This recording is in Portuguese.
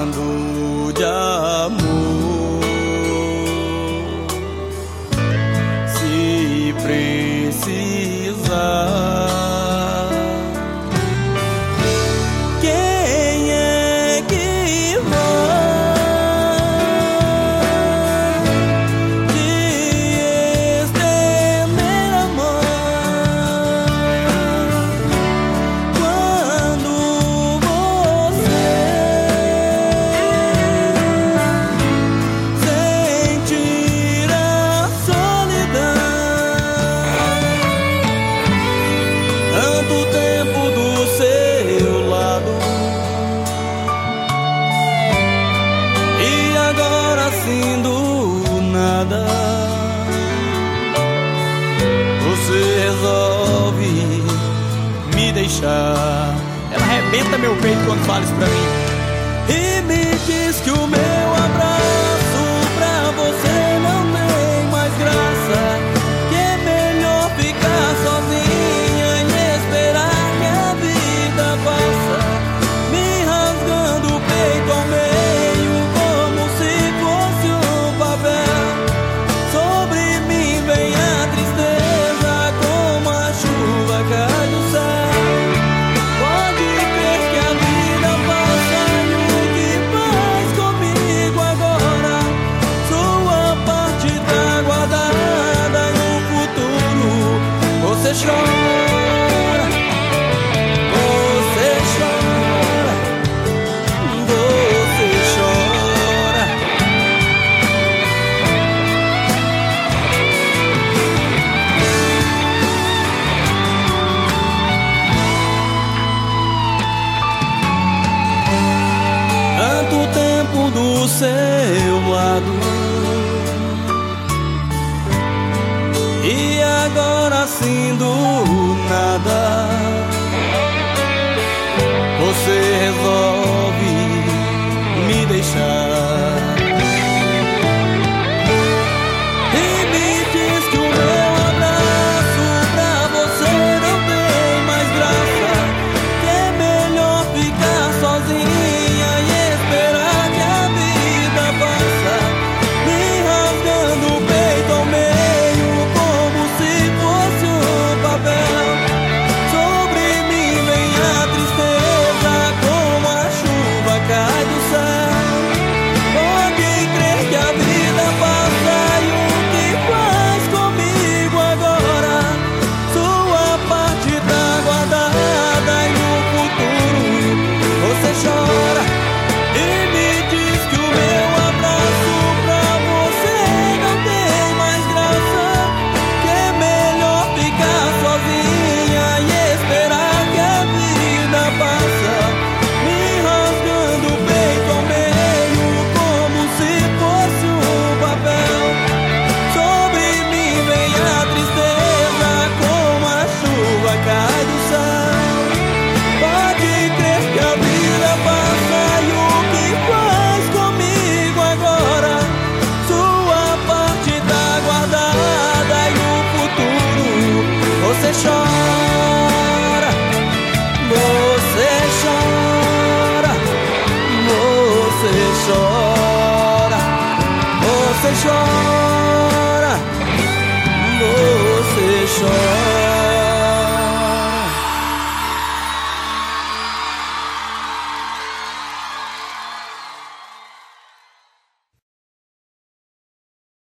falando de amor. Se precisar, quem é que vai te estender a mão quando você sentir a solidão? Tanto tempo do seu lado e agora assim do nada você resolve me deixar. Ela arrebenta meu peito quando fala isso pra mim e me diz que o meu abraço pra você não tem mais graça, que é melhor ficar sozinha e esperar que a vida passa, me rasgando o peito ao meio como se fosse um papel. Sobre mim vem a tristeza como a chuva cai do céu. Pode crer que a vida passa e o que faz comigo agora? Sua parte tá guardada e no futuro você chora, você chora, você chora. Tanto tempo do seu lado e agora assim do nada você resolve me deixar e me diz que o meu abraço pra você não tem mais graça, que é melhor ficar sozinha e esperar que a vida passa, me rasgando o peito ao meio como se fosse um papel. Sobre mim vem a tristeza como a chuva cai do céu. Pode crer que a vida passa e o que faz comigo agora? Sua parte tá guardada e no futuro você chora e me diz que o meu abraço pra você não tem mais graça, que é melhor ficar sozinha e esperar que a vida passa, me rasgando o peito ao meio como se fosse um papel. Sobre mim vem a tristeza como a chuva cai do céu. Pode crer que a vida passa e o que faz comigo agora? Sua parte tá guardada e no futuro você chora, você chora, você chora, você chora, você chora.